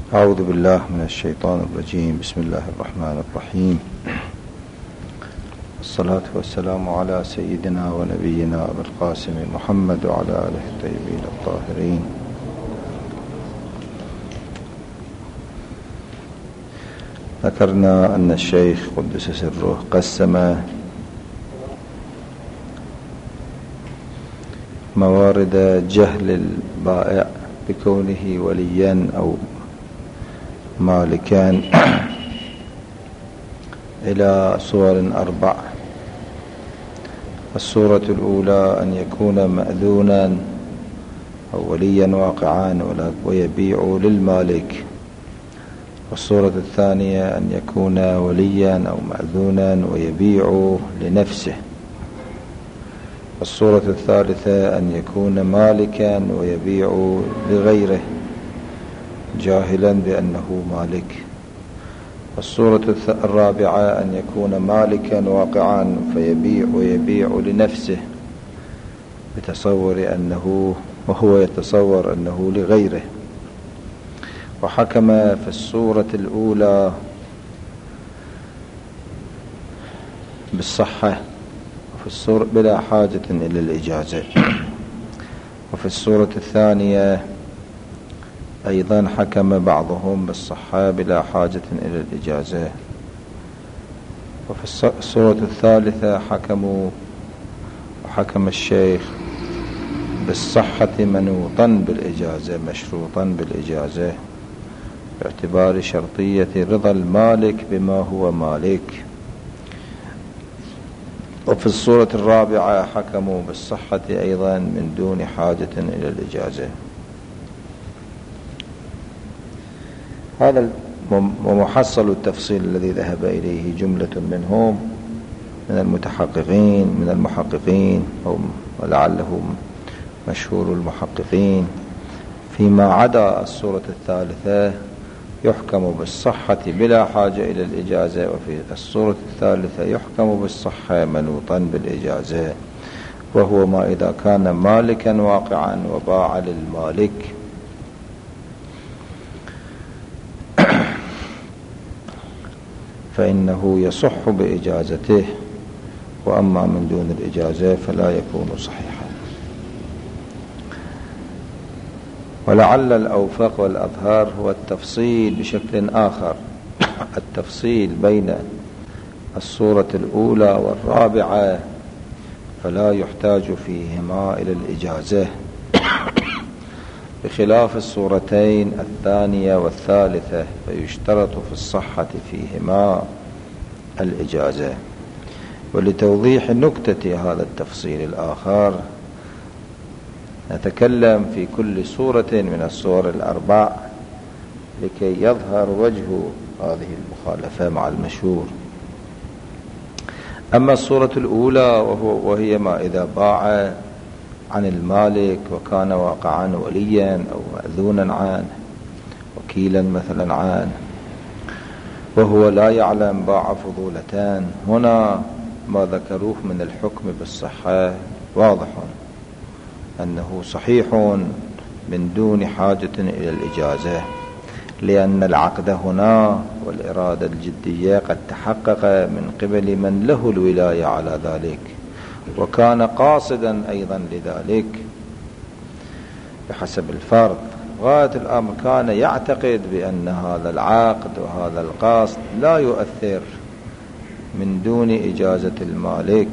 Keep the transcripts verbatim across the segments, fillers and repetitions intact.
أعوذ بالله من الشيطان الرجيم. بسم الله الرحمن الرحيم. الصلاة والسلام على سيدنا ونبينا أبي القاسم محمد وعلى آله الطيبين الطاهرين. ذكرنا أن الشيخ قدس سره قسم موارد جهل البائع بكونه وليا أو مالكا إلى صور أربع. الصورة الأولى أن يكون مأذونا أو وليا واقعا ويبيع للمالك. والصورة الثانية أن يكون وليا أو مأذونا ويبيع لنفسه. الصورة الثالثة أن يكون مالكا ويبيع لغيره جاهلا بأنه مالك. الصورة الرابعة أن يكون مالكا واقعا فيبيع ويبيع لنفسه بتصور أنه وهو يتصور أنه لغيره. وحكم في الصورة الأولى بالصحة وفي الصورة بلا حاجة إلى الإجازة. وفي الصورة الثانية أيضا حكم بعضهم بالصحة بلا حاجة إلى الإجازة. وفي الصورة الثالثة حكموا وحكم الشيخ بالصحة منوطا بالإجازة مشروطا بالإجازة باعتبار شرطية رضا المالك بما هو مالك. وفي الصورة الرابعة حكموا بالصحة أيضا من دون حاجة إلى الإجازة. هذا ومحصل التفصيل الذي ذهب إليه جملة منهم من المتحققين من المحققين أو ولعله مشهور المحققين. فيما عدا الصورة الثالثة يحكم بالصحة بلا حاجة إلى الإجازة. وفي الصورة الثالثة يحكم بالصحة منوطا بالإجازة، وهو ما إذا كان مالكا واقعا وباع للمالك فإنه يصح بإجازته، وأما من دون الإجازة فلا يكون صحيحا. ولعل الأوفق والأظهر هو التفصيل بشكل آخر، التفصيل بين الصورة الأولى والرابعة فلا يحتاج فيهما إلى الإجازة، بخلاف الصورتين الثانية والثالثة فيشترط في الصحة فيهما الإجازة. ولتوضيح نكتة هذا التفصيل الآخر نتكلم في كل صورة من الصور الأربع لكي يظهر وجه هذه المخالفة مع المشهور. أما الصورة الأولى وهو وهي ما إذا باع عن المالك وكان واقعا وليا أو مأذونا عنه وكيلا مثلا عنه وهو لا يعلم باع فضولتان، هنا ما ذكروه من الحكم بالصحة واضح أنه صحيح من دون حاجة إلى الإجازة، لأن العقد هنا والإرادة الجدية قد تحقق من قبل من له الولاية على ذلك وكان قاصدا أيضا لذلك بحسب الفرض. غاية الأمر كان يعتقد بأن هذا العقد وهذا القصد لا يؤثر من دون إجازة المالك،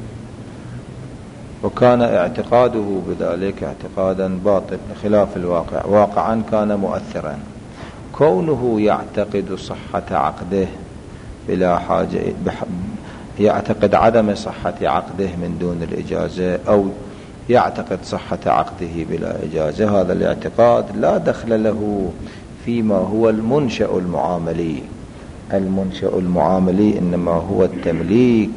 وكان اعتقاده بذلك اعتقادا باطل خلاف الواقع. واقعا كان مؤثرا. كونه يعتقد صحة عقده بلا حاجة يعتقد عدم صحة عقده من دون الإجازة أو يعتقد صحة عقده بلا إجازة، هذا الاعتقاد لا دخل له فيما هو المنشأ المعاملي. المنشأ المعاملي إنما هو التمليك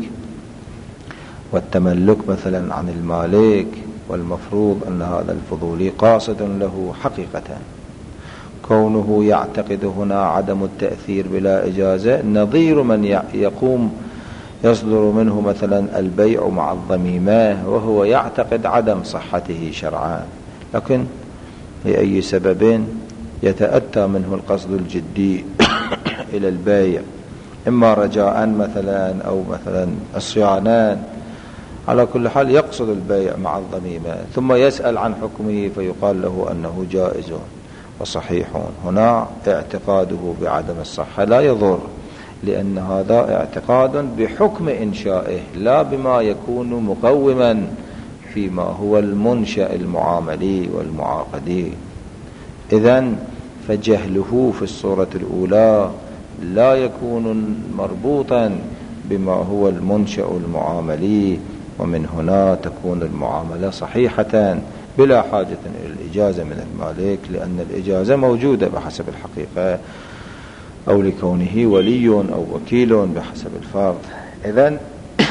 والتملك مثلا عن المالك، والمفروض أن هذا الفضولي قاصد له حقيقة. كونه يعتقد هنا عدم التأثير بلا إجازة نظير من يقوم يصدر منه مثلا البيع مع الضميمة وهو يعتقد عدم صحته شرعا، لكن لأي سبب يتأتى منه القصد الجدي إلى البيع، إما رجاء مثلا أو مثلا عصيانا، على كل حال يقصد البيع مع الضميمة، ثم يسأل عن حكمه فيقال له أنه جائز وصحيح. هنا اعتقاده بعدم الصحة لا يضر، لأن هذا اعتقاد بحكم إنشائه لا بما يكون مقوما فيما هو المنشأ المعاملي والمعاقدي. إذن فجهله في الصورة الأولى لا يكون مربوطا بما هو المنشأ المعاملي، ومن هنا تكون المعاملة صحيحة بلا حاجة إلى الإجازة من المالك، لأن الإجازة موجودة بحسب الحقيقة، أو لكونه ولي أو وكيل بحسب الفرض. إذن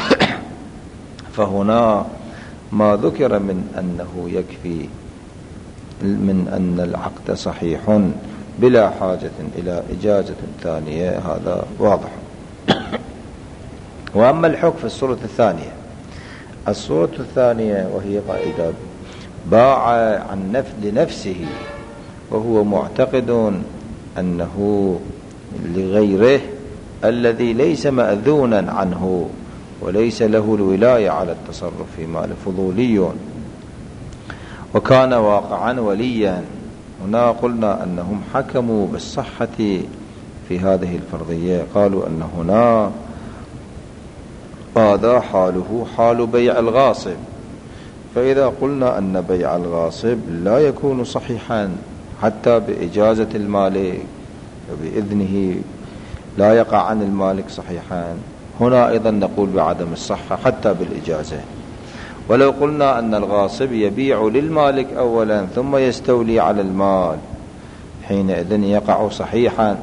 فهنا ما ذكر من أنه يكفي من أن العقد صحيح بلا حاجة إلى إجازة ثانية هذا واضح. وأما الحكم في الصورة الثانية، الصورة الثانية وهي إذا باع عن نفس لنفسه وهو معتقد أنه لغيره الذي ليس مأذونا عنه وليس له الولاية على التصرف في مال فضولي، وكان واقعا وليا. هنا قلنا أنهم حكموا بالصحة في هذه الفرضية، قالوا أن هنا هذا حاله حال بيع الغاصب. فإذا قلنا أن بيع الغاصب لا يكون صحيحا حتى بإجازة المالك وبإذنه، لا يقع عن المالك صحيحا، هنا أيضا نقول بعدم الصحة حتى بالإجازة. ولو قلنا أن الغاصب يبيع للمالك أولا ثم يستولي على المال، حينئذ يقع صحيحا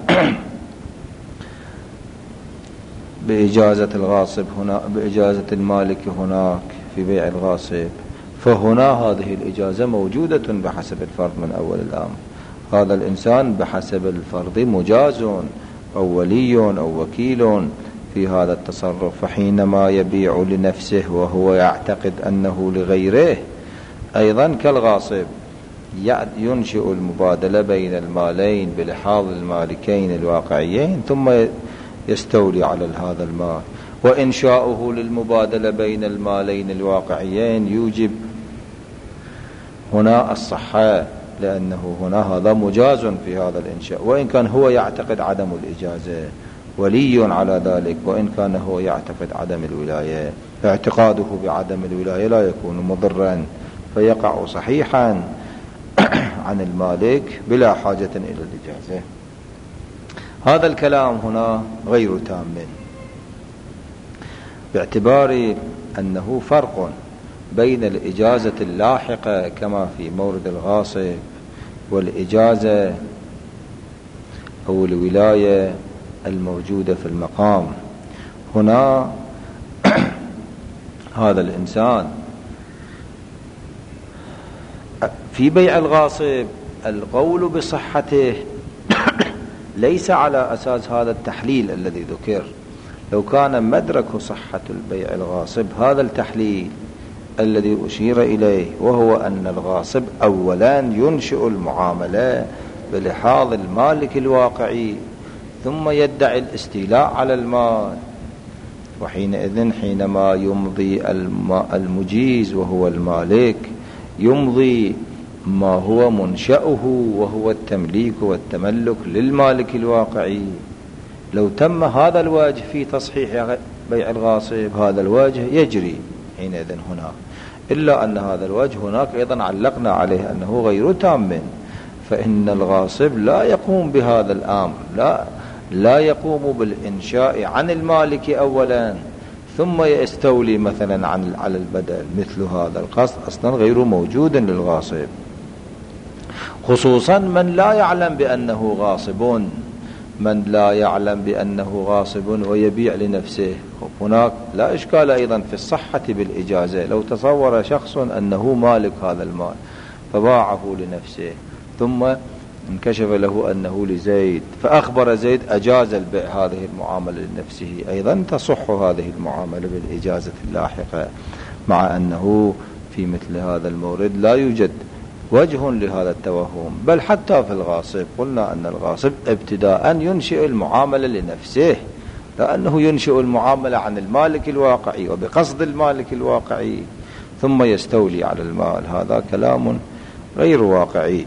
بإجازة الغاصب هنا، بإجازة المالك هناك في بيع الغاصب، فهنا هذه الإجازة موجودة بحسب الفرض من أول الأمر. هذا الإنسان بحسب الفرض مجاز أو ولي أو وكيل في هذا التصرف، فحينما يبيع لنفسه وهو يعتقد أنه لغيره أيضا كالغاصب ينشئ المبادلة بين المالين بلحاظ المالكين الواقعيين ثم يستولي على هذا المال، وإنشاؤه للمبادلة بين المالين الواقعيين يوجب هنا الصحة، لأنه هنا هذا مجاز في هذا الإنشاء، وإن كان هو يعتقد عدم الإجازة ولي على ذلك، وإن كان هو يعتقد عدم الولاية، اعتقاده بعدم الولاية لا يكون مضرا فيقع صحيحا عن المالك بلا حاجة إلى الإجازة. هذا الكلام هنا غير تام باعتبار أنه فرق بين الإجازة اللاحقة كما في مورد الغاصب والإجازة أو الولاية الموجودة في المقام. هنا هذا الإنسان في بيع الغاصب القول بصحته ليس على أساس هذا التحليل الذي ذكر. لو كان مدرك صحة البيع الغاصب هذا التحليل الذي أشير إليه، وهو أن الغاصب أولا ينشئ المعاملة بلحاظ المالك الواقعي ثم يدعي الاستيلاء على المال، وحينئذ حينما يمضي المجيز وهو المالك يمضي ما هو منشأه وهو التمليك والتملك للمالك الواقعي. لو تم هذا الوجه في تصحيح بيع الغاصب هذا الوجه يجري حينئذ هنا، إلا أن هذا الوجه هناك أيضا علقنا عليه أنه غير تام، فإن الغاصب لا يقوم بهذا الأمر، لا لا يقوم بالإنشاء عن المالك أولا ثم يستولي مثلا عن على البدل. مثل هذا القصد أصلا غير موجود للغاصب، خصوصا من لا يعلم بأنه غاصب، من لا يعلم بأنه غاصب ويبيع لنفسه. هناك لا إشكال أيضا في الصحة بالإجازة. لو تصور شخص أنه مالك هذا المال فباعه لنفسه ثم انكشف له أنه لزيد، فأخبر زيد أجاز البيع هذه المعاملة لنفسه، أيضا تصح هذه المعاملة بالإجازة اللاحقة، مع أنه في مثل هذا المورد لا يوجد وجه لهذا التوهم. بل حتى في الغاصب قلنا أن الغاصب ابتداء ينشئ المعاملة لنفسه، لأنه ينشئ المعاملة عن المالك الواقعي وبقصد المالك الواقعي ثم يستولي على المال. هذا كلام غير واقعي.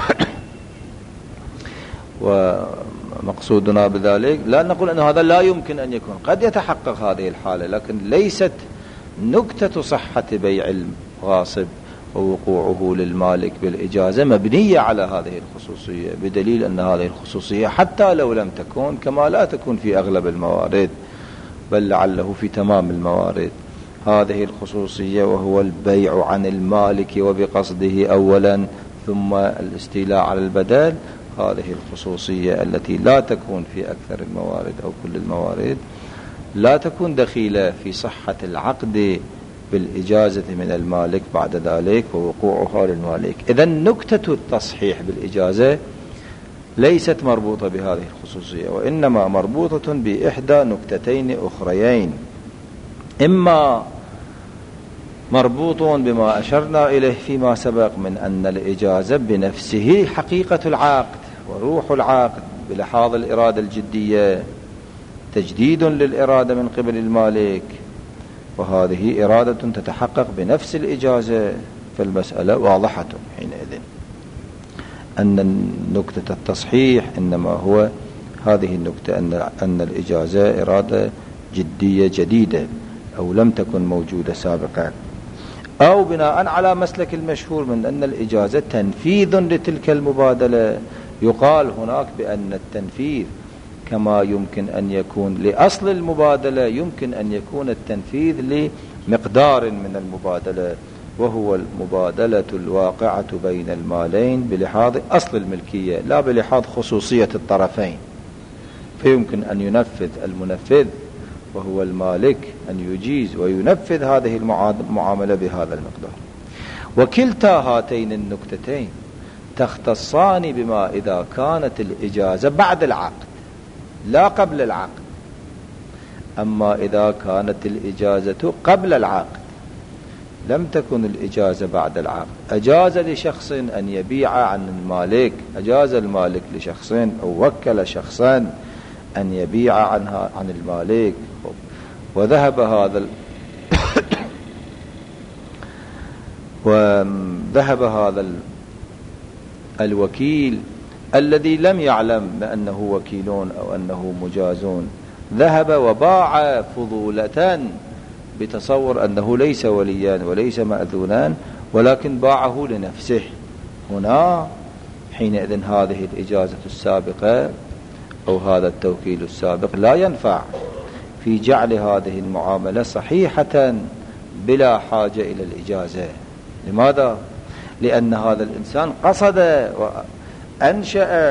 ومقصودنا بذلك لا نقول أن هذا لا يمكن أن يكون، قد يتحقق هذه الحالة، لكن ليست نكتة صحة بيع الغاصب ووقوعه للمالك بالإجازة مبنية على هذه الخصوصية، بدليل أن هذه الخصوصية حتى لو لم تكون كما لا تكون في أغلب الموارد، بل لعله في تمام الموارد، هذه الخصوصية وهو البيع عن المالك وبقصده أولا ثم الاستيلاء على البدل. هذه الخصوصية التي لا تكون في أكثر الموارد أو كل الموارد لا تكون دخيلة في صحة العقد بالإجازة من المالك بعد ذلك ووقوعها للمالك. إذن نكتة التصحيح بالإجازة ليست مربوطة بهذه الخصوصية، وإنما مربوطة بإحدى نكتتين أخريين، إما مربوط بما أشرنا إليه فيما سبق من أن الإجازة بنفسه حقيقة العقد وروح العقد بلحاظ الإرادة الجدية، تجديد للإرادة من قبل المالك، وهذه إرادة تتحقق بنفس الإجازة، فالمسألة واضحة حينئذ أن نكتة التصحيح إنما هو هذه النكتة، أن, أن الإجازة إرادة جدية جديدة أو لم تكن موجودة سابقا، أو بناء على مسلك المشهور من أن الإجازة تنفيذ لتلك المبادلة. يقال هناك بأن التنفيذ كما يمكن أن يكون لأصل المبادلة يمكن أن يكون التنفيذ لمقدار من المبادلة، وهو المبادلة الواقعة بين المالين بلحاظ أصل الملكية لا بلحاظ خصوصية الطرفين، فيمكن أن ينفذ المنفذ وهو المالك أن يجيز وينفذ هذه المعاملة بهذا المقدار. وكلتا هاتين النكتتين تختصان بما إذا كانت الإجازة بعد العقد لا قبل العقد. أما إذا كانت الإجازة قبل العقد لم تكن الإجازة بعد العقد، أجاز لشخص أن يبيع عن المالك، أجاز المالك لشخص أو وكل شخصا أن يبيع عنها عن المالك، وذهب هذا ال... وذهب هذا ال... الوكيل الذي لم يعلم بأنه وكيلون أو أنه مجازون، ذهب وباع فضولة بتصور أنه ليس وليا وليس مأذونا ولكن باعه لنفسه. هنا حينئذ هذه الإجازة السابقة أو هذا التوكيل السابق لا ينفع في جعل هذه المعاملة صحيحة بلا حاجة إلى الإجازة. لماذا؟ لأن هذا الإنسان قصد وأنشأ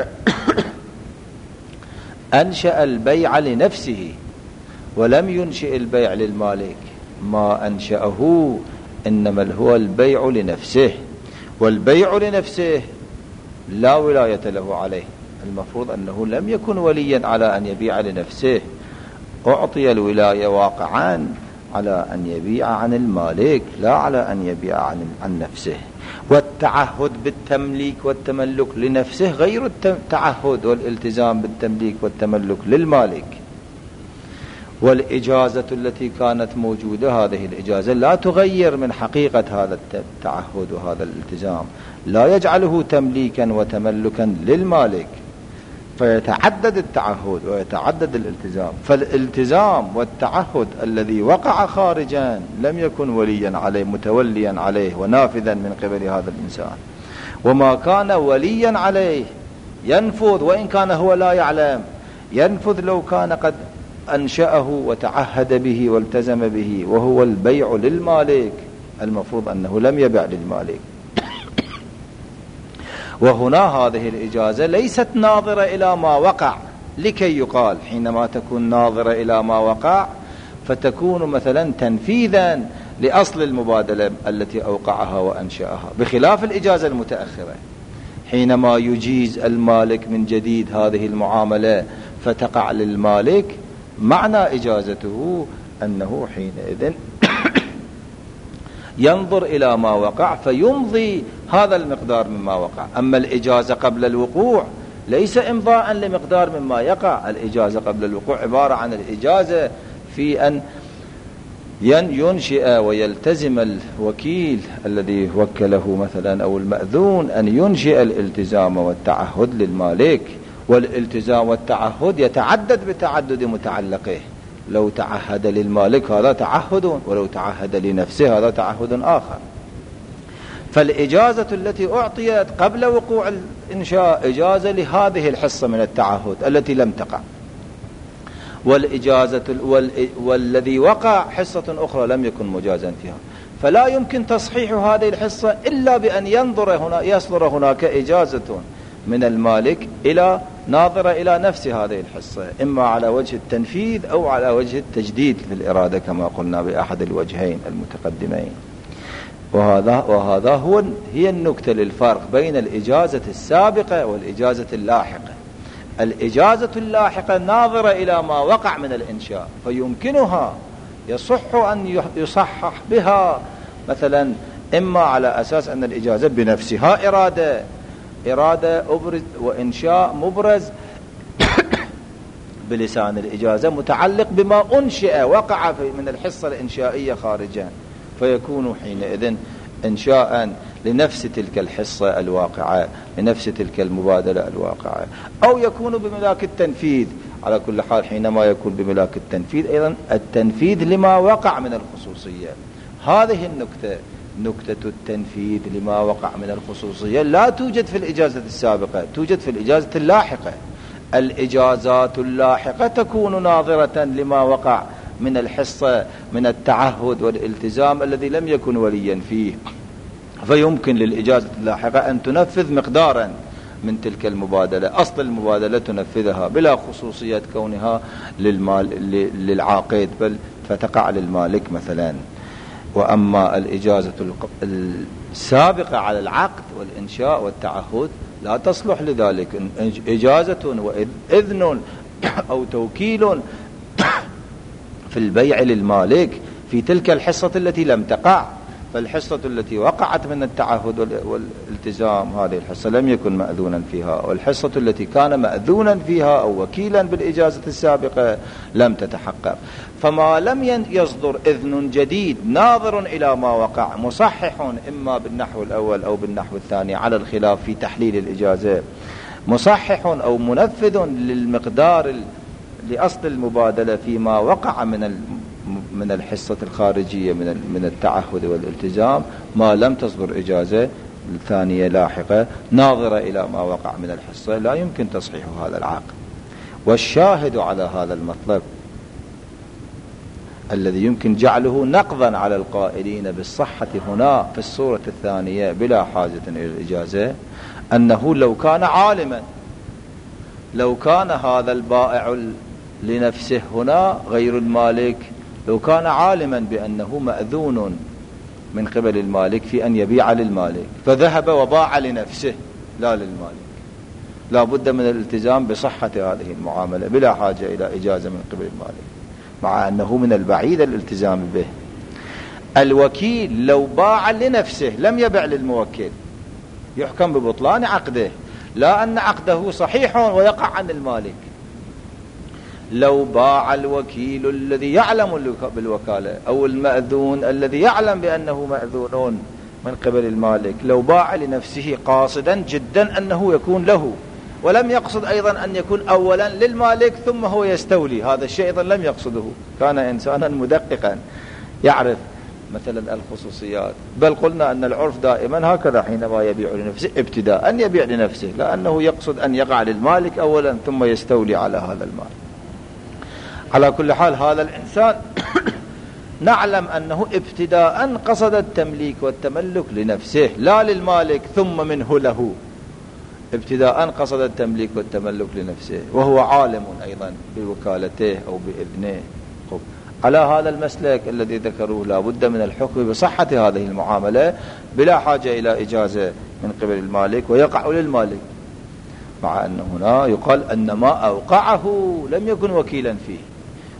أنشأ البيع لنفسه ولم ينشئ البيع للمالك، ما أنشأه إنما هو البيع لنفسه، والبيع لنفسه لا ولاية له عليه، المفروض أنه لم يكن وليا على أن يبيع لنفسه، أعطي الولاية واقعا على أن يبيع عن المالك لا على أن يبيع عن, عن نفسه. والتعهد بالتمليك والتملك لنفسه غير التعهد والالتزام بالتمليك والتملك للمالك. والإجازة التي كانت موجودة هذه الإجازة لا تغير من حقيقة هذا التعهد وهذا الالتزام، لا يجعله تمليكا وتملكا للمالك، فيتعدد التعهد ويتعدد الالتزام. فالالتزام والتعهد الذي وقع خارجا لم يكن وليا عليه متوليا عليه ونافذا من قبل هذا الإنسان، وما كان وليا عليه ينفذ وإن كان هو لا يعلم، ينفذ لو كان قد أنشأه وتعهد به والتزم به، وهو البيع للمالك، المفروض أنه لم يبع للمالك. وهنا هذه الإجازة ليست ناظرة إلى ما وقع لكي يقال، حينما تكون ناظرة إلى ما وقع فتكون مثلا تنفيذا لأصل المبادلة التي أوقعها وأنشأها، بخلاف الإجازة المتأخرة حينما يجيز المالك من جديد هذه المعاملة فتقع للمالك، معنى إجازته أنه حينئذ ينظر إلى ما وقع فيمضي هذا المقدار مما وقع. أما الإجازة قبل الوقوع ليس إمضاء لمقدار مما يقع. الإجازة قبل الوقوع عبارة عن الإجازة في أن ينشئ ويلتزم الوكيل الذي وكله مثلا أو المأذون أن ينشئ الالتزام والتعهد للمالك. والالتزام والتعهد يتعدد بتعدد متعلقه. لو تعهد للمالك هذا تعهد، ولو تعهد لنفسه هذا تعهد آخر. فالإجازة التي أعطيت قبل وقوع الإنشاء إجازة لهذه الحصة من التعهد التي لم تقع، والإجازة والذي وقع حصة أخرى لم يكن مجازا فيها. فلا يمكن تصحيح هذه الحصة إلا بأن ينظر هنا يصدر هناك إجازة من المالك إلى ناظرة إلى نفس هذه الحصة، إما على وجه التنفيذ أو على وجه التجديد في الإرادة كما قلنا بأحد الوجهين المتقدمين. وهذا وهذا هو هي النكتة للفرق بين الإجازة السابقة والإجازة اللاحقة. الإجازة اللاحقة ناظرة إلى ما وقع من الإنشاء، فيمكنها يصح أن يصحح بها مثلا إما على أساس أن الإجازة بنفسها إرادة إرادة أبرز وإنشاء مبرز بلسان الإجازة متعلق بما أنشئ وقع من الحصة الإنشائية خارجا، فيكون حينئذ إنشاء لنفس تلك الحصة الواقعة، لنفس تلك المبادلة الواقعة، أو يكون بملاك التنفيذ. على كل حال حينما يكون بملاك التنفيذ أيضا التنفيذ لما وقع من الخصوصية. هذه النكتة نكتة التنفيذ لما وقع من الخصوصية لا توجد في الإجازة السابقة، توجد في الإجازة اللاحقة. الإجازات اللاحقة تكون ناظرة لما وقع من الحصة من التعهد والالتزام الذي لم يكن وليا فيه، فيمكن للإجازة اللاحقة أن تنفذ مقدارا من تلك المبادلة، أصل المبادلة تنفذها بلا خصوصية كونها للمال للعاقد، بل فتقع للمالك مثلا. وأما الإجازة السابقة على العقد والإنشاء والتعهد لا تصلح لذلك. إجازة وإذن أو توكيل في البيع للمالك في تلك الحصة التي لم تقع. فالحصة التي وقعت من التعهد والالتزام هذه الحصة لم يكن مأذونا فيها، والحصة التي كان مأذونا فيها أو وكيلا بالإجازة السابقة لم تتحقق. فما لم يصدر إذن جديد ناظر إلى ما وقع مصحح إما بالنحو الأول أو بالنحو الثاني على الخلاف في تحليل الإجازة، مصحح أو منفذ للمقدار لأصل المبادلة فيما وقع من من الحصة الخارجية من من التعهد والالتزام، ما لم تصدر إجازة الثانية لاحقة ناظرة إلى ما وقع من الحصة، لا يمكن تصحيح هذا العقد. والشاهد على هذا المطلب الذي يمكن جعله نقضا على القائلين بالصحة هنا في الصورة الثانية بلا حاجة إلى الإجازة، أنه لو كان عالما، لو كان هذا البائع لنفسه هنا غير المالك، لو كان عالما بأنه مأذون من قبل المالك في أن يبيع للمالك فذهب وباع لنفسه لا للمالك، لا بد من الالتزام بصحة هذه المعاملة بلا حاجة إلى إجازة من قبل المالك، مع أنه من البعيد الالتزام به. الوكيل لو باع لنفسه لم يبع للموكل يحكم ببطلان عقده، لا أن عقده صحيح ويقع عن المالك. لو باع الوكيل الذي يعلم بالوكالة أو المأذون الذي يعلم بأنه مأذون من قبل المالك، لو باع لنفسه قاصدا جدا أنه يكون له، ولم يقصد أيضا أن يكون أولا للمالك ثم هو يستولي، هذا الشيء أيضا لم يقصده، كان إنسانا مدققا يعرف مثلا الخصوصيات. بل قلنا أن العرف دائما هكذا حينما يبيع لنفسه ابتداء أن يبيع لنفسه، لأنه يقصد أن يقع للمالك أولا ثم يستولي على هذا المال. على كل حال هذا الإنسان نعلم أنه ابتداء قصد التمليك والتملك لنفسه لا للمالك ثم منه له، ابتداء قصد التمليك والتملك لنفسه وهو عالم أيضا بوكالته أو بإذنه. على هذا المسلك الذي ذكروه لا بد من الحكم بصحة هذه المعاملة بلا حاجة إلى إجازة من قبل المالك ويقع للمالك، مع أن هنا يقال أن ما أوقعه لم يكن وكيلا فيه،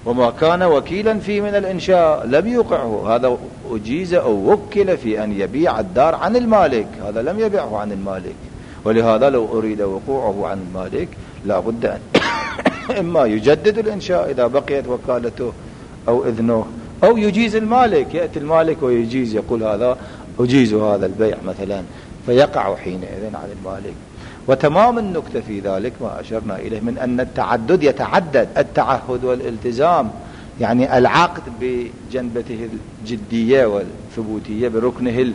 وما كان وكيلا فيه من الإنشاء لم يوقعه، هذا أجيز أو وكل في أن يبيع الدار عن المالك، هذا لم يبيعه عن المالك. ولهذا لو أريد وقوعه عن المالك لا بد أن إما يجدد الإنشاء إذا بقيت وكالته أو إذنه، أو يجيز المالك، يأتي المالك ويجيز، يقول هذا أجيز هذا البيع مثلا، فيقع حينئذ عن المالك. وتمام النكتة في ذلك ما أشرنا إليه من أن التعدد يتعدد، التعهد والالتزام يعني العقد بجنبته الجدية والثبوتية بركنه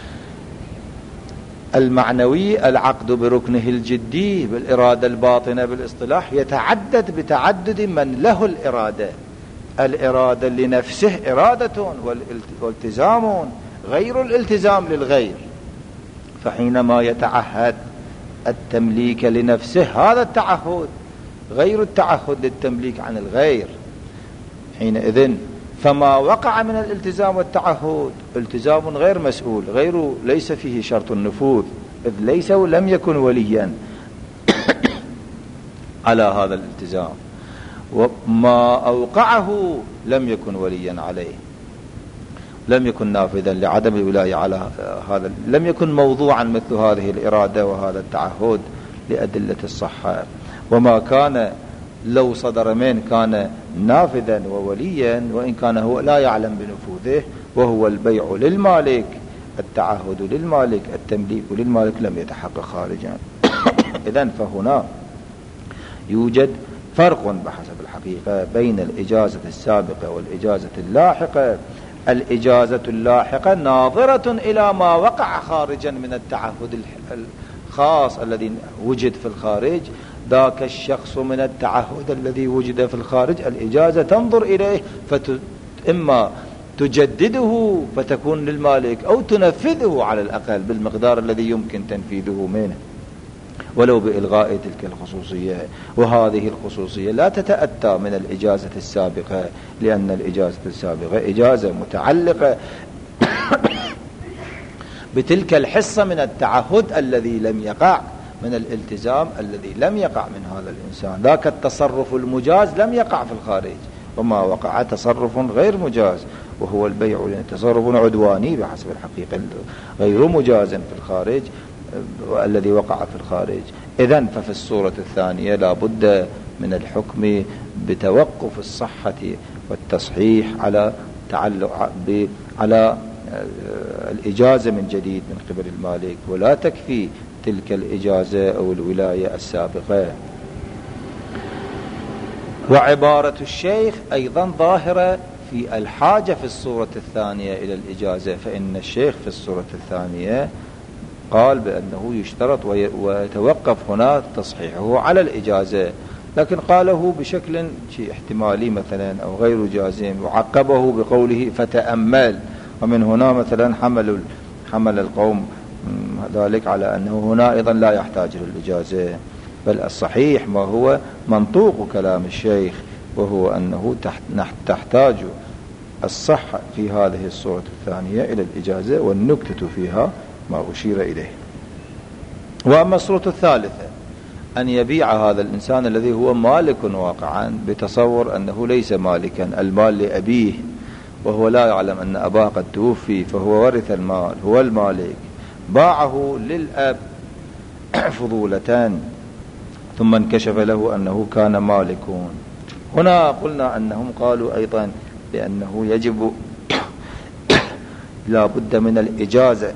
المعنوي، العقد بركنه الجدي بالإرادة الباطنة بالاصطلاح، يتعدد بتعدد من له الإرادة. الإرادة لنفسه إرادة والالتزام غير الالتزام للغير، فحينما يتعهد التمليك لنفسه هذا التعهد غير التعهد للتمليك عن الغير. حينئذ فما وقع من الالتزام والتعهد التزام غير مسؤول، غير ليس فيه شرط النفوذ، إذ ليس ولم يكن وليا على هذا الالتزام، وما أوقعه لم يكن وليا عليه، لم يكن نافذا لعدم الولاية على هذا، لم يكن موضوعا مثل هذه الإرادة وهذا التعهد لأدلة الصحة. وما كان لو صدر من كان نافذا ووليا، وإن كان هو لا يعلم بنفوذه، وهو البيع للمالك، التعهد للمالك، التمليك للمالك، لم يتحقق خارجا. إذن فهنا يوجد فرق بحسب الحقيقة بين الإجازة السابقة والإجازة اللاحقة. الإجازة اللاحقة ناظرة إلى ما وقع خارجا من التعهد الخاص الذي وجد في الخارج، ذاك الشخص من التعهد الذي وجد في الخارج الإجازة تنظر إليه فإما تجدده فتكون للمالك، أو تنفذه على الأقل بالمقدار الذي يمكن تنفيذه منه ولو بإلغاء تلك الخصوصية. وهذه الخصوصية لا تتأتى من الإجازة السابقة، لأن الإجازة السابقة إجازة متعلقة بتلك الحصة من التعهد الذي لم يقع، من الالتزام الذي لم يقع من هذا الإنسان. ذاك التصرف المجاز لم يقع في الخارج، وما وقع تصرف غير مجاز وهو البيع، تصرف عدواني بحسب الحقيقة غير مجاز في الخارج والذي وقع في الخارج. إذن ففي الصورة الثانية لا بد من الحكم بتوقف الصحة والتصحيح على تعلق على الإجازة من جديد من قبل المالك، ولا تكفي تلك الإجازة أو الولاية السابقة. وعبارة الشيخ أيضا ظاهرة في الحاجة في الصورة الثانية إلى الإجازة، فإن الشيخ في الصورة الثانية قال بأنه يشترط ويتوقف هنا تصحيحه على الإجازة، لكن قاله بشكل شيء احتمالي مثلا أو غير جازم، وعقبه بقوله فتأمل. ومن هنا مثلا حمل حمل القوم ذلك على أنه هنا أيضا لا يحتاج للإجازة، بل الصحيح ما هو منطوق كلام الشيخ، وهو أنه تحتاج الصحة في هذه الصورة الثانية إلى الإجازة، والنكتة فيها ما أشير إليه. وأما الصورة الثالثة أن يبيع هذا الإنسان الذي هو مالك واقعا بتصور أنه ليس مالكا، المال لأبيه، وهو لا يعلم أن أباه قد توفي فهو ورث المال، هو المالك، باعه للأب فضولة ثم انكشف له أنه كان مالك. هنا قلنا أنهم قالوا أيضا بأنه يجب لا بد من الإجازة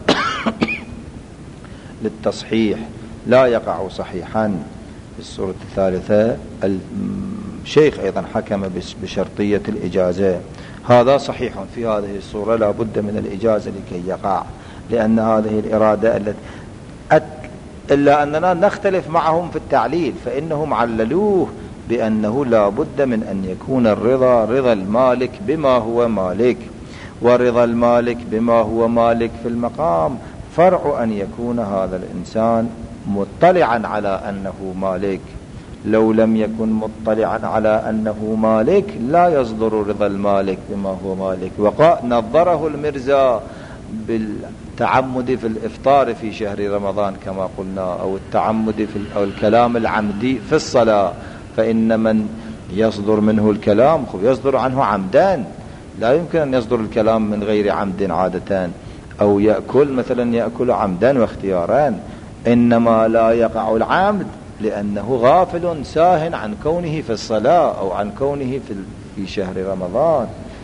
للتصحيح، لا يقع صحيحا في الصورة الثالثة. الشيخ أيضا حكم بشرطية الإجازة، هذا صحيح في هذه الصورة لا بد من الإجازة لكي يقع، لأن هذه الإرادة التي إلا أننا نختلف معهم في التعليل، فإنهم عللوه بأنه لا بد من أن يكون الرضا رضا المالك بما هو مالك، ورضا المالك بما هو مالك في المقام فرع أن يكون هذا الإنسان مطلعا على أنه مالك. لو لم يكن مطلعا على أنه مالك لا يصدر رضا المالك بما هو مالك. وقال نظره المرزا بالتعمد في الإفطار في شهر رمضان كما قلنا، أو التعمد في أو الكلام العمدي في الصلاة، فإن من يصدر منه الكلام، خب يصدر عنه عمدا، لا يمكن أن يصدر الكلام من غير عمد عادة. أو يأكل مثلا يأكل عمدا واختيارا، إنما لا يقع العمد لأنه غافل ساهن عن كونه في الصلاة أو عن كونه في في شهر رمضان.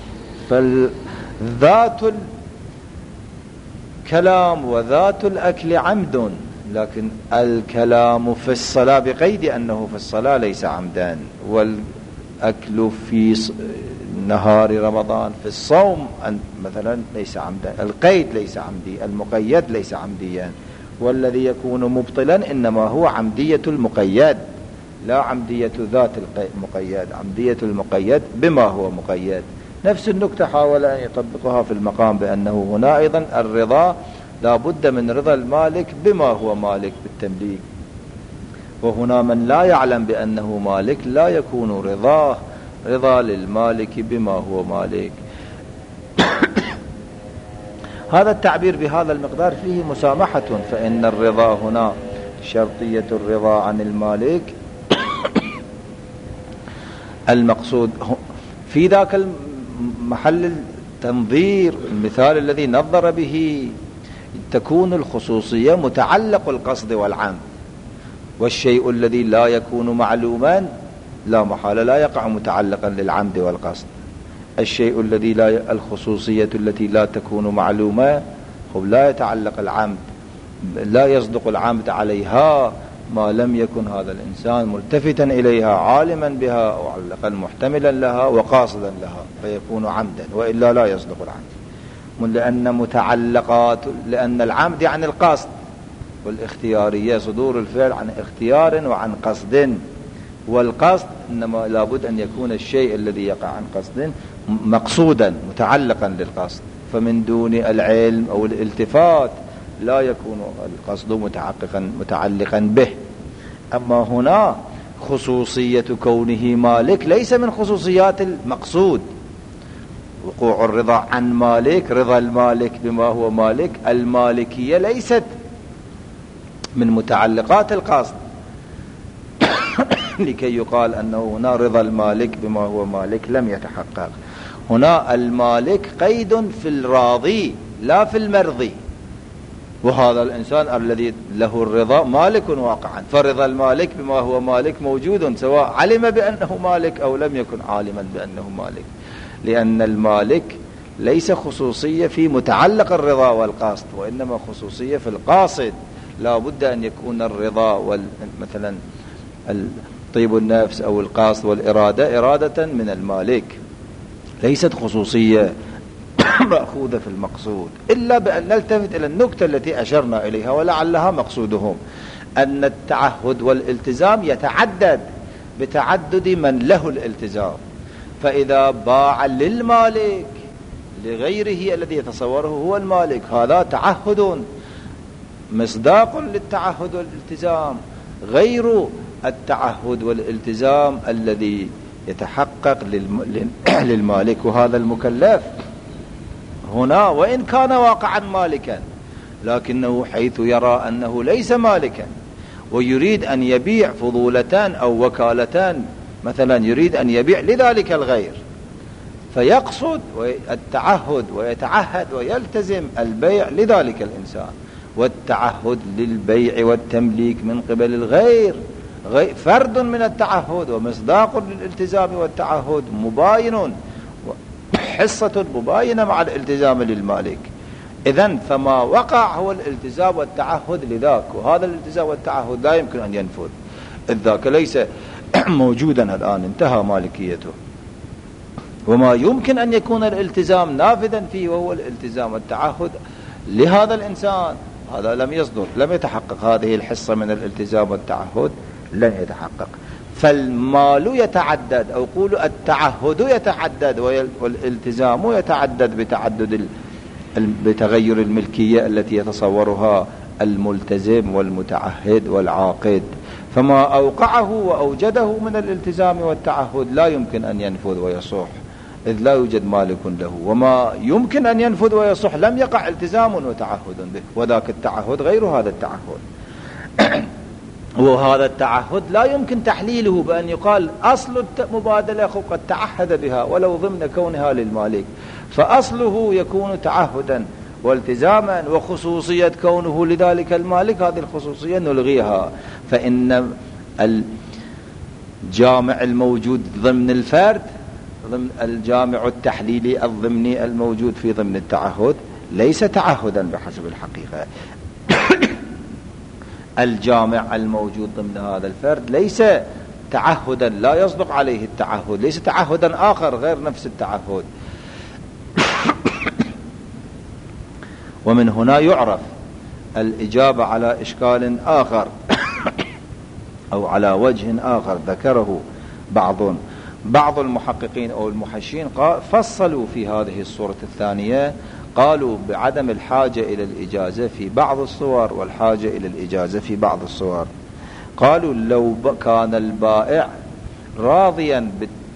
فالذات الكلام وذات الأكل عمد، لكن الكلام في الصلاة بقيد أنه في الصلاة ليس عمدا، والأكل في نهار رمضان في الصوم مثلا ليس عمدا. القيد ليس عمدي، المقيد ليس عمديا، والذي يكون مبطلا إنما هو عمدية المقيد لا عمدية ذات المقيد، عمدية المقيد بما هو مقيد. نفس النكتة حاول أن يطبقها في المقام بأنه هنا أيضا الرضا لا بد من رضا المالك بما هو مالك بالتمليك، وهنا من لا يعلم بأنه مالك لا يكون رضاه رضا للمالك بما هو مالك. هذا التعبير بهذا المقدار فيه مسامحة، فإن الرضا هنا شرطية الرضا عن المالك المقصود في ذاك المحل التنظير المثال الذي نظر به تكون الخصوصية متعلق القصد والعمد، والشيء الذي لا يكون معلوما لا محالة لا يقع متعلقا للعمد والقصد. الشيء الذي لا الخصوصية التي لا تكون معلومة خب لا يتعلق العمد، لا يصدق العمد عليها ما لم يكن هذا الإنسان ملتفتا إليها عالما بها أو على الأقل محتملا لها وقاصدا لها فيكون عمدا، وإلا لا يصدق العمد. لأن متعلقات لأن العمد عن القصد، والاختيارية صدور الفعل عن اختيار وعن قصد، والقصد إنما لابد أن يكون الشيء الذي يقع عن قصد مقصودا متعلقا للقصد، فمن دون العلم أو الالتفات لا يكون القصد متحققا متعلقا به. أما هنا خصوصية كونه مالك ليس من خصوصيات المقصود. وقوع الرضا عن مالك، رضا المالك بما هو مالك، المالكية ليست من متعلقات القصد لكي يقال أنه هنا رضا المالك بما هو مالك لم يتحقق. هنا المالك قيد في الراضي لا في المرضي، وهذا الإنسان الذي له الرضا مالك واقعا، فرضا المالك بما هو مالك موجود سواء علم بأنه مالك أو لم يكن عالما بأنه مالك، لأن المالك ليس خصوصية في متعلق الرضا والقصد، وإنما خصوصية في القاصد. لا بد أن يكون الرضا مثلا طيب النفس أو القاصد والإرادة إرادة من المالك، ليست خصوصية مأخوذة في المقصود، إلا بأن نلتفت إلى النكتة التي أشرنا إليها ولعلها مقصودهم، أن التعهد والالتزام يتعدد بتعدد من له الالتزام. فإذا باع للمالك لغيره الذي يتصوره هو المالك هذا تعهد مصداق للتعهد والالتزام، غير التعهد والالتزام الذي يتحقق للمالك. وهذا المكلف هنا وإن كان واقعا مالكا لكنه حيث يرى أنه ليس مالكا ويريد أن يبيع فضولتان أو وكالتان مثلا، يريد أن يبيع لذلك الغير فيقصد التعهد ويتعهد ويلتزم البيع لذلك الإنسان. والتعهد للبيع والتمليك من قبل الغير فرد من التعهد ومصداق للالتزام والتعهد مباين، حصة مباينة مع الالتزام للمالك. إذن فما وقع هو الالتزام والتعهد لذاك، وهذا الالتزام والتعهد لا يمكن أن ينفذ إذ ذاك ليس موجودا الآن، انتهى مالكيته. وما يمكن أن يكون الالتزام نافذا فيه وهو الالتزام والتعهد لهذا الإنسان، هذا لم يصدر، لم يتحقق هذه الحصة من الالتزام والتعهد، لن يتحقق. فالمال يتعدد أو قولوا التعهد يتعدد والالتزام يتعدد بتعدد بتغير الملكية التي يتصورها الملتزم والمتعهد والعاقد. فما أوقعه وأوجده من الالتزام والتعهد لا يمكن أن ينفذ ويصح إذ لا يوجد مالك له، وما يمكن أن ينفذ ويصح لم يقع التزام وتعهد به، وذاك التعهد غير هذا التعهد. وهذا التعهد لا يمكن تحليله بأن يقال أصل المبادلة قد تعهد بها ولو ضمن كونها للمالك، فأصله يكون تعهدا والتزاما، وخصوصية كونه لذلك المالك هذه الخصوصية نلغيها. فإن الجامع الموجود ضمن الفرد، ضمن الجامع التحليلي الضمني الموجود في ضمن التعهد ليس تعهدا بحسب الحقيقة. الجامع الموجود ضمن هذا الفرد ليس تعهدا، لا يصدق عليه التعهد، ليس تعهدا آخر غير نفس التعهد. ومن هنا يعرف الإجابة على إشكال آخر أو على وجه آخر ذكره بعض بعض المحققين أو المحشين، فصلوا في هذه الصورة الثانية، قالوا بعدم الحاجة إلى الإجازة في بعض الصور والحاجة إلى الإجازة في بعض الصور. قالوا لو كان البائع راضيا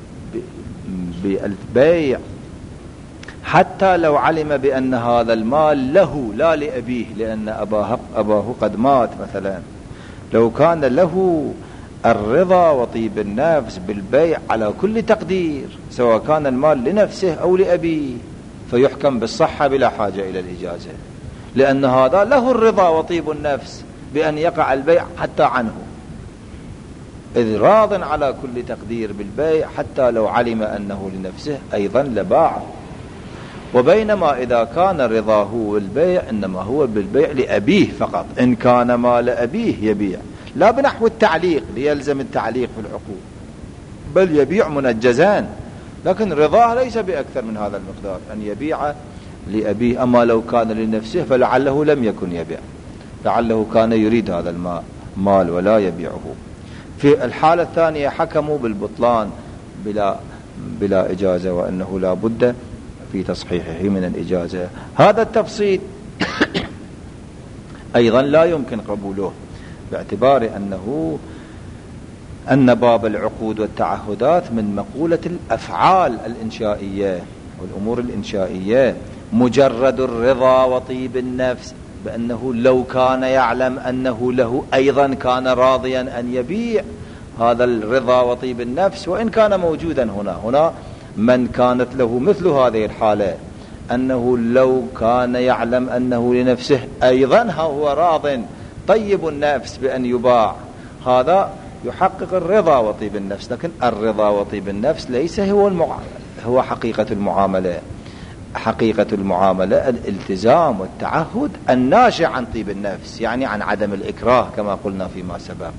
بالبيع حتى لو علم بأن هذا المال له لا لأبيه لأن أباه, أباه قد مات مثلا، لو كان له الرضا وطيب النفس بالبيع على كل تقدير سواء كان المال لنفسه أو لأبيه، فيحكم بالصحة بلا حاجة إلى الإجازة، لأن هذا له الرضا وطيب النفس بأن يقع البيع حتى عنه، إذ راض على كل تقدير بالبيع حتى لو علم أنه لنفسه أيضا لباعه. وبينما إذا كان رضاه بالبيع إنما هو بالبيع لأبيه فقط، إن كان مال أبيه يبيع، لا بنحو التعليق ليلزم التعليق في العقود، بل يبيع منجزان، لكن رضاه ليس بأكثر من هذا المقدار أن يبيع لأبيه. أما لو كان لنفسه فلعله لم يكن يبيع، لعله كان يريد هذا المال ولا يبيعه. في الحالة الثانية حكموا بالبطلان بلا, بلا إجازة، وأنه لا بد في تصحيحه من الإجازة. هذا التفصيل أيضا لا يمكن قبوله باعتبار أنه أن باب العقود والتعهدات من مقولة الأفعال الإنشائية والأمور الإنشائية، مجرد الرضا وطيب النفس بأنه لو كان يعلم أنه له أيضا كان راضيا أن يبيع، هذا الرضا وطيب النفس وإن كان موجودا هنا هنا من كانت له مثل هذه الحالة أنه لو كان يعلم أنه لنفسه أيضا هو راض طيب النفس بأن يباع، هذا يحقق الرضا وطيب النفس. لكن الرضا وطيب النفس ليس هو المعاملة، هو حقيقة المعاملة. حقيقة المعاملة الالتزام والتعهد الناشئ عن طيب النفس، يعني عن عدم الإكراه كما قلنا فيما سبق.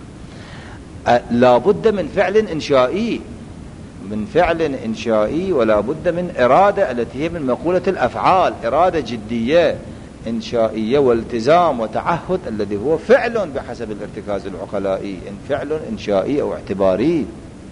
لا بد من فعل إنشائي، من فعل إنشائي، ولا بد من إرادة التي هي من مقولة الأفعال، إرادة جدية إنشائية والتزام وتعهد الذي هو فعل بحسب الارتكاز العقلائي، إن فعل إنشائي أو اعتباري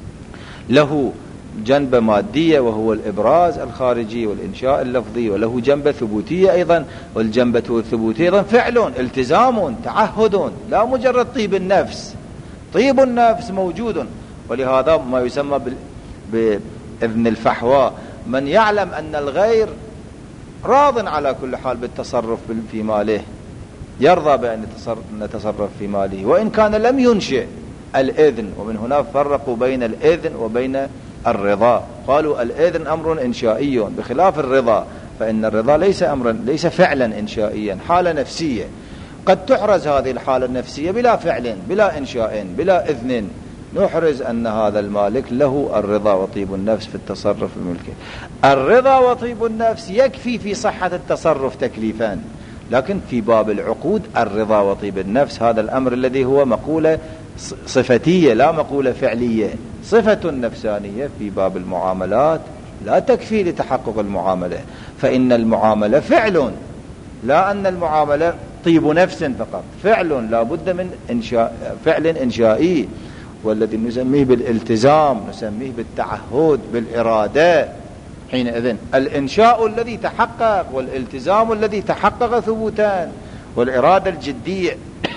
له جنبة مادية وهو الإبراز الخارجي والإنشاء اللفظي، وله جنبة ثبوتية أيضا، والجنبة الثبوتية أيضا فعل التزام تعهد، لا مجرد طيب النفس. طيب النفس موجود، ولهذا ما يسمى بإذن الفحوى، من يعلم أن الغير راض على كل حال بالتصرف في ماله يرضى بأن نتصرف في ماله وإن كان لم ينشئ الإذن. ومن هنا فرقوا بين الإذن وبين الرضا، قالوا الإذن أمر إنشائي بخلاف الرضا، فإن الرضا ليس أمرا ليس فعلا إنشائيا، حالة نفسية قد تحرز هذه الحالة النفسية بلا فعل بلا إنشاء بلا إذن، نحرز أن هذا المالك له الرضا وطيب النفس في التصرف الملكي. الرضا وطيب النفس يكفي في صحة التصرف تكليفان، لكن في باب العقود الرضا وطيب النفس هذا الأمر الذي هو مقولة صفتية لا مقولة فعلية، صفة نفسانية في باب المعاملات لا تكفي لتحقق المعاملة، فإن المعاملة فعل، لا أن المعاملة طيب نفس فقط، فعل لا بد من إنشاء، فعل إنشائي، والذي نسميه بالالتزام نسميه بالتعهد بالإرادة. حينئذ الإنشاء الذي تحقق والالتزام الذي تحقق ثبوتان، والإرادة الجدية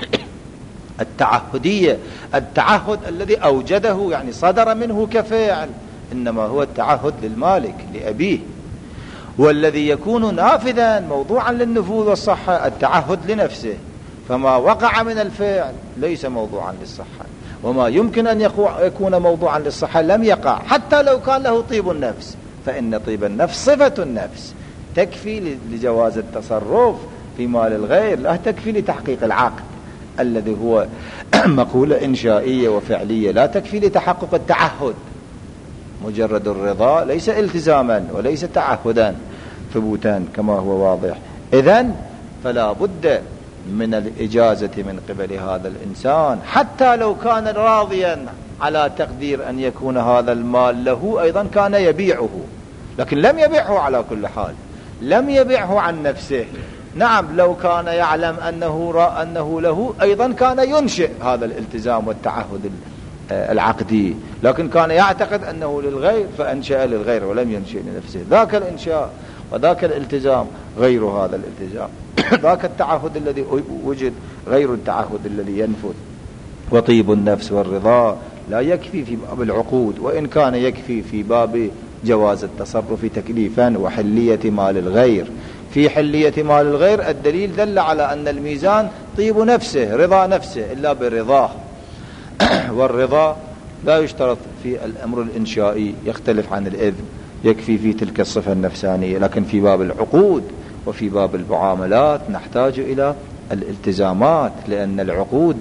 التعهدية، التعهد الذي أوجده يعني صدر منه كفعل، إنما هو التعهد للمالك لأبيه، والذي يكون نافذا موضوعا للنفوذ والصحة التعهد لنفسه. فما وقع من الفعل ليس موضوعا للصحة، وما يمكن أن يكون موضوعا للصحة لم يقع حتى لو كان له طيب النفس، فإن طيب النفس صفة النفس تكفي لجواز التصرف في مال الغير، لا تكفي لتحقيق العقد الذي هو مقولة إنشائية وفعلية، لا تكفي لتحقق التعهد. مجرد الرضا ليس التزاما وليس تعهدا ثبوتا كما هو واضح. إذن فلا بد من الإجازة من قبل هذا الإنسان حتى لو كان راضيا على تقدير أن يكون هذا المال له، أيضا كان يبيعه، لكن لم يبيعه على كل حال، لم يبيعه عن نفسه. نعم لو كان يعلم أنه, را أنه له أيضا كان ينشئ هذا الالتزام والتعهد العقدي، لكن كان يعتقد أنه للغير فأنشأ للغير ولم ينشئ لنفسه. ذاك الإنشاء وذاك الالتزام غير هذا الالتزام، ذاك التعهد الذي وجد غير التعهد الذي ينفذ. وطيب النفس والرضا لا يكفي في باب العقود، وإن كان يكفي في باب جواز التصرف تكليفا وحلية مال الغير. في حلية مال الغير الدليل دل على أن الميزان طيب نفسه رضا نفسه إلا برضاه، والرضا لا يشترط في الأمر الإنشائي، يختلف عن الإذن، يكفي في تلك الصفة النفسانية. لكن في باب العقود وفي باب المعاملات نحتاج إلى الالتزامات، لأن العقود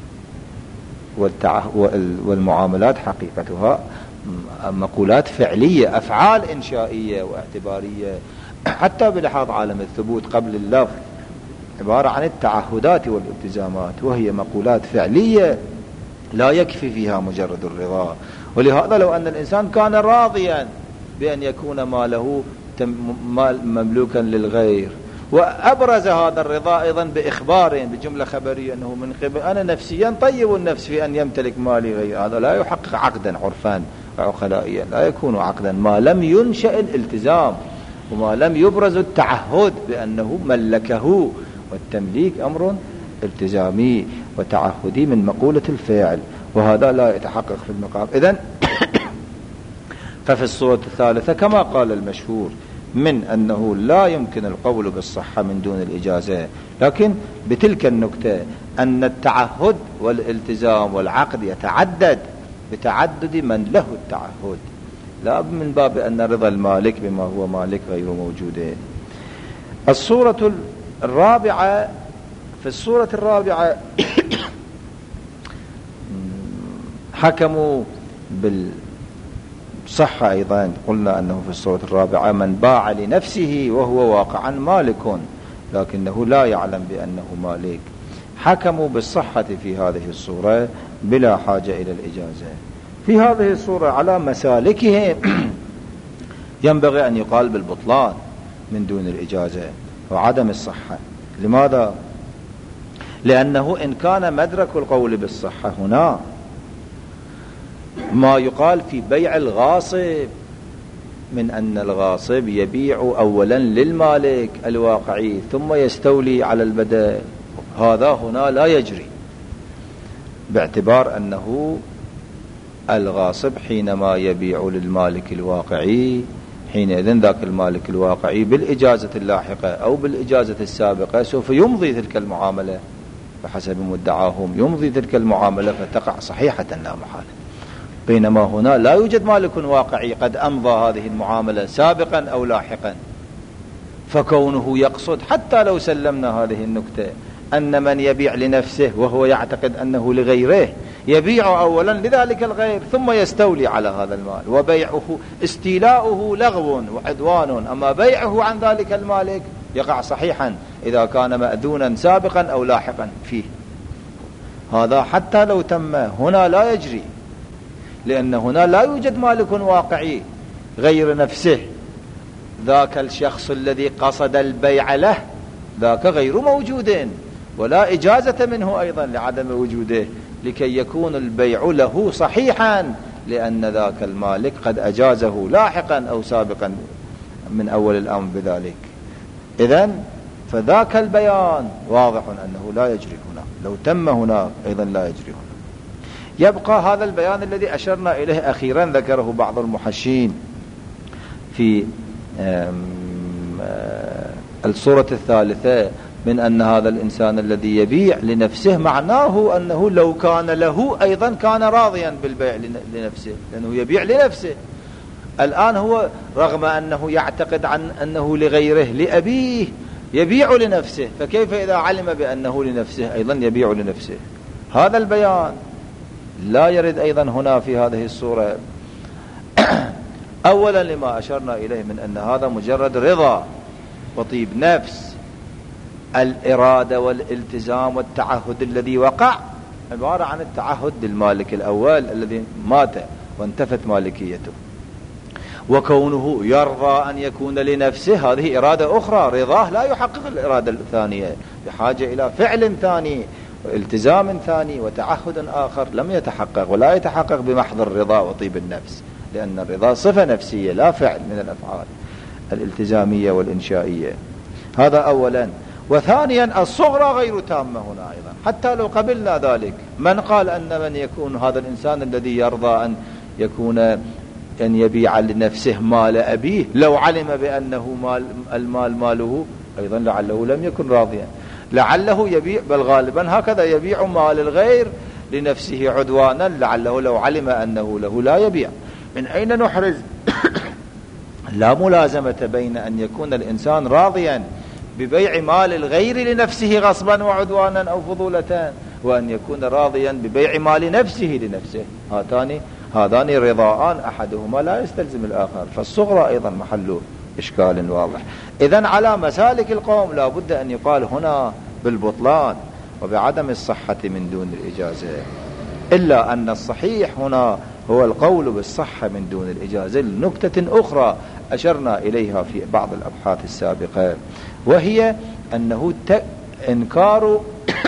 والمعاملات حقيقتها مقولات فعلية، أفعال إنشائية واعتبارية، حتى بلحاظ عالم الثبوت قبل اللفظ عبارة عن التعهدات والالتزامات، وهي مقولات فعلية لا يكفي فيها مجرد الرضا. ولهذا لو أن الإنسان كان راضيا بأن يكون ماله مال مملوكا للغير، وأبرز هذا الرضا أيضا بإخبار بجملة خبرية أنه من قبل أنا نفسيا طيب النفس في أن يمتلك مالي غير، هذا لا يحقق عقدا عرفان وعقلائيا، لا يكون عقدا ما لم ينشأ الالتزام وما لم يبرز التعهد بأنه ملكه، والتمليك أمر التزامي وتعهدي من مقولة الفعل، وهذا لا يتحقق في المقام. إذن ففي الصورة الثالثة كما قال المشهور من أنه لا يمكن القول بالصحة من دون الإجازة، لكن بتلك النكتة أن التعهد والالتزام والعقد يتعدد بتعدد من له التعهد، لا من باب أن رضا المالك بما هو مالك غير موجود. الصورة الرابعة في الصورة الرابعة حكموا بالصحة أيضا، قلنا أنه في الصورة الرابعة من باع لنفسه وهو واقعا مالك لكنه لا يعلم بأنه مالك، حكموا بالصحة في هذه الصورة بلا حاجة إلى الإجازة. في هذه الصورة على مسالكه ينبغي أن يقال بالبطلان من دون الإجازة وعدم الصحة. لماذا؟ لأنه إن كان مدرك القول بالصحة هنا ما يقال في بيع الغاصب من أن الغاصب يبيع أولا للمالك الواقعي ثم يستولي على البدل، هذا هنا لا يجري، باعتبار أنه الغاصب حينما يبيع للمالك الواقعي حينئذ ذاك المالك الواقعي بالإجازة اللاحقة أو بالإجازة السابقة سوف يمضي تلك المعاملة بحسب مدعاهم، يمضي تلك المعاملة فتقع صحيحة لا محالة، بينما هنا لا يوجد مالك واقعي قد أمضى هذه المعاملة سابقا أو لاحقا. فكونه يقصد حتى لو سلمنا هذه النكتة أن من يبيع لنفسه وهو يعتقد أنه لغيره يبيع أولا لذلك الغير ثم يستولي على هذا المال، وبيعه استيلاؤه لغو وعدوان، أما بيعه عن ذلك المالك يقع صحيحا إذا كان مأذونا سابقا أو لاحقا فيه. هذا حتى لو تم هنا لا يجري، لأن هنا لا يوجد مالك واقعي غير نفسه، ذاك الشخص الذي قصد البيع له ذاك غير موجود ولا إجازة منه أيضا لعدم وجوده، لكي يكون البيع له صحيحا لأن ذاك المالك قد أجازه لاحقا أو سابقا من أول الأمر بذلك. إذن فذاك البيان واضح أنه لا يجري هنا، لو تم هنا أيضا لا يجري هنا. يبقى هذا البيان الذي أشرنا إليه أخيرا ذكره بعض المحشين في الصورة الثالثة من أن هذا الإنسان الذي يبيع لنفسه معناه أنه لو كان له أيضا كان راضيا بالبيع لنفسه، لأنه يبيع لنفسه. الآن هو رغم أنه يعتقد عن أنه لغيره لأبيه يبيع لنفسه، فكيف إذا علم بأنه لنفسه أيضا يبيع لنفسه؟ هذا البيان لا يرد أيضا هنا في هذه الصورة. أولا لما أشرنا إليه من أن هذا مجرد رضا وطيب نفس. الإرادة والالتزام والتعهد الذي وقع عبارة عن التعهد للمالك الأول الذي مات وانتفت مالكيته، وكونه يرضى أن يكون لنفسه هذه إرادة أخرى. رضاه لا يحقق الإرادة الثانية، بحاجة إلى فعل ثاني والتزام ثاني وتعهد آخر لم يتحقق، ولا يتحقق بمحض الرضا وطيب النفس، لأن الرضا صفة نفسية لا فعل من الأفعال الالتزامية والإنشائية. هذا أولا. وثانيا الصغرى غير تامة هنا أيضا، حتى لو قبلنا ذلك. من قال أن من يكون هذا الإنسان الذي يرضى أن يكون أن يبيع لنفسه مال أبيه لو علم بأنه مال المال ماله أيضا لعله لم يكن راضيا، لعله يبيع، بل غالبا هكذا يبيع مال الغير لنفسه عدوانا، لعله لو علم أنه له لا يبيع. من أين نحرز؟ لا ملازمة بين أن يكون الإنسان راضيا ببيع مال الغير لنفسه غصبا وعدوانا أو فضولة، وأن يكون راضيا ببيع مال نفسه لنفسه. هاتان هذان رضاءان أحدهما لا يستلزم الآخر، فالصغرى أيضا محل إشكال واضح. إذن على مسالك القوم لا بد أن يقال هنا بالبطلان وبعدم الصحة من دون الإجازة، إلا أن الصحيح هنا هو القول بالصحة من دون الإجازة لنكتة أخرى أشرنا إليها في بعض الأبحاث السابقة، وهي أنه إنكار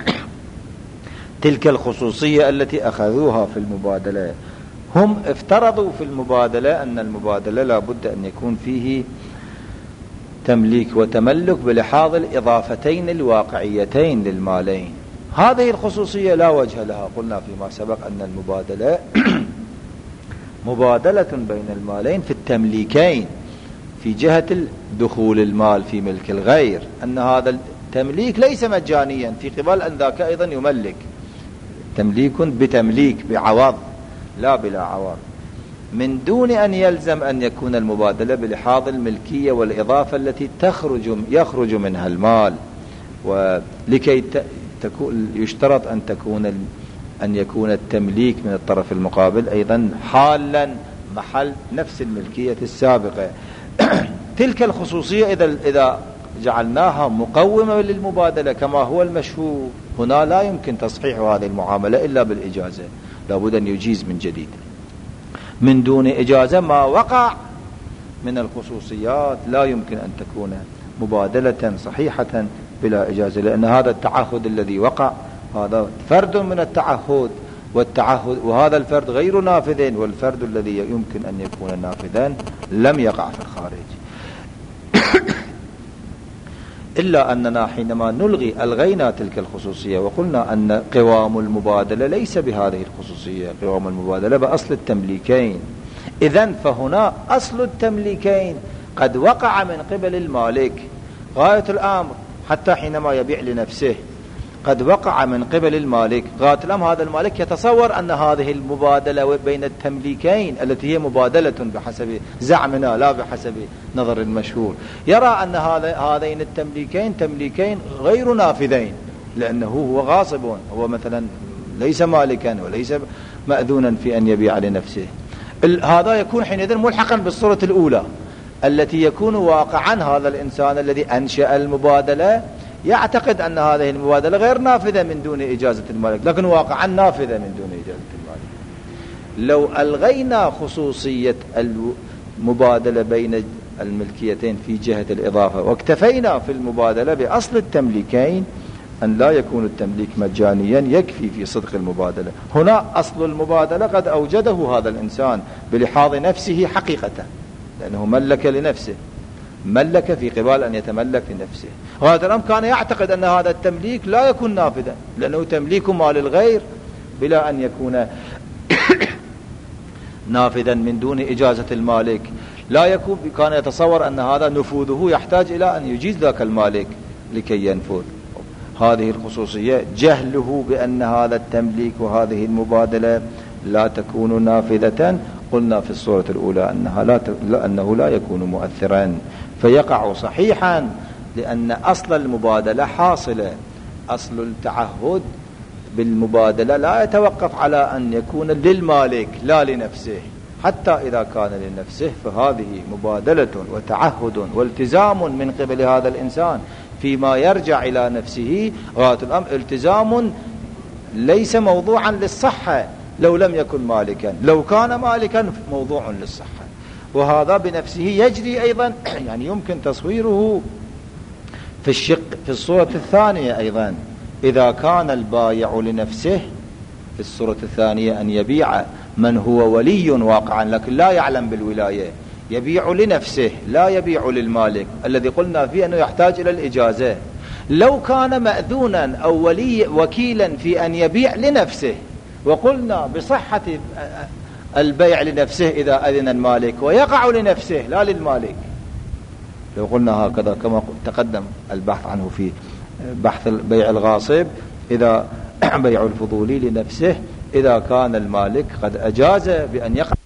تلك الخصوصية التي أخذوها في المبادلة. هم افترضوا في المبادلة أن المبادلة لا بد أن يكون فيه تمليك وتملك بلحاظ الإضافتين الواقعيتين للمالين. هذه الخصوصية لا وجه لها. قلنا فيما سبق أن المبادلة مبادلة بين المالين في التمليكين، في جهة دخول المال في ملك الغير، أن هذا التمليك ليس مجانيا، في قبال أن ذاك أيضا يملك. تمليك بتمليك بعوض لا بلا عوض، من دون أن يلزم أن يكون المبادلة بلحاظ الملكية والإضافة التي تخرج يخرج منها المال. ولكي تكون يشترط أن تكون أن يكون التمليك من الطرف المقابل أيضا حالا محل نفس الملكية السابقة. تلك الخصوصية إذا إذا جعلناها مقومة للمبادلة كما هو المشهور، هنا لا يمكن تصحيح هذه المعاملة إلا بالإجازة، لابد أن يجيز من جديد. من دون إجازة ما وقع من الخصوصيات لا يمكن أن تكون مبادلة صحيحة بلا إجازة، لأن هذا التعهد الذي وقع هذا فرد من التعهد، والتعهد وهذا الفرد غير نافذ، والفرد الذي يمكن أن يكون نافذا لم يقع في الخارج. إلا أننا حينما نلغي ألغينا تلك الخصوصية وقلنا أن قوام المبادلة ليس بهذه الخصوصية، قوام المبادلة بأصل التمليكين. إذن فهنا أصل التمليكين قد وقع من قبل المالك غاية الأمر، حتى حينما يبيع لنفسه قد وقع من قبل المالك غاية الأمر. هذا المالك يتصور أن هذه المبادلة بين التمليكين التي هي مبادلة بحسب زعمنا لا بحسب نظر المشهور، يرى أن هذين التمليكين تمليكين غير نافذين، لأنه هو غاصب، هو مثلا ليس مالكا وليس مأذونا في أن يبيع لنفسه. هذا يكون حينئذ ملحقا بالصورة الأولى التي يكون واقعا هذا الإنسان الذي أنشأ المبادلة يعتقد أن هذه المبادلة غير نافذة من دون إجازة المالك، لكن واقعا نافذة من دون إجازة المالك. لو ألغينا خصوصية المبادلة بين الملكيتين في جهة الإضافة واكتفينا في المبادلة بأصل التمليكين أن لا يكون التمليك مجانيا يكفي في صدق المبادلة. هنا أصل المبادلة قد أوجده هذا الإنسان بلحاظ نفسه حقيقة، لأنه ملك لنفسه، ملك في قبال أن يتملك لنفسه. هذا الأمر كان يعتقد أن هذا التمليك لا يكون نافذا، لأنه تمليك مال الغير بلا أن يكون نافذا من دون إجازة المالك لا يكون. كان يتصور أن هذا نفوذه يحتاج إلى أن يجيز ذاك المالك لكي ينفذ، هذه الخصوصية، جهله بأن هذا التمليك وهذه المبادلة لا تكون نافذة. قلنا في الصورة الأولى أنها لا ت... أنه لا يكون مؤثرا فيقع صحيحا، لأن أصل المبادلة حاصلة. أصل التعهد بالمبادلة لا يتوقف على أن يكون للمالك لا لنفسه، حتى إذا كان لنفسه فهذه مبادلة وتعهد والتزام من قبل هذا الإنسان فيما يرجع إلى نفسه. غاية الأمر التزام ليس موضوعا للصحة لو لم يكن مالكا، لو كان مالكا موضوع للصحة. وهذا بنفسه يجري أيضا يعني يمكن تصويره في الشق في الصورة الثانية أيضا، إذا كان البايع لنفسه في الصورة الثانية أن يبيع من هو ولي واقعا لكن لا يعلم بالولاية، يبيع لنفسه لا يبيع للمالك الذي قلنا فيه أنه يحتاج إلى الإجازة. لو كان مأذونا أو ولي وكيلا في أن يبيع لنفسه، وقلنا بصحة البيع لنفسه إذا أذن المالك ويقع لنفسه لا للمالك، لو قلنا هكذا كما تقدم البحث عنه في بحث بيع الغاصب، إذا بيع الفضولي لنفسه إذا كان المالك قد أجاز بأن يقع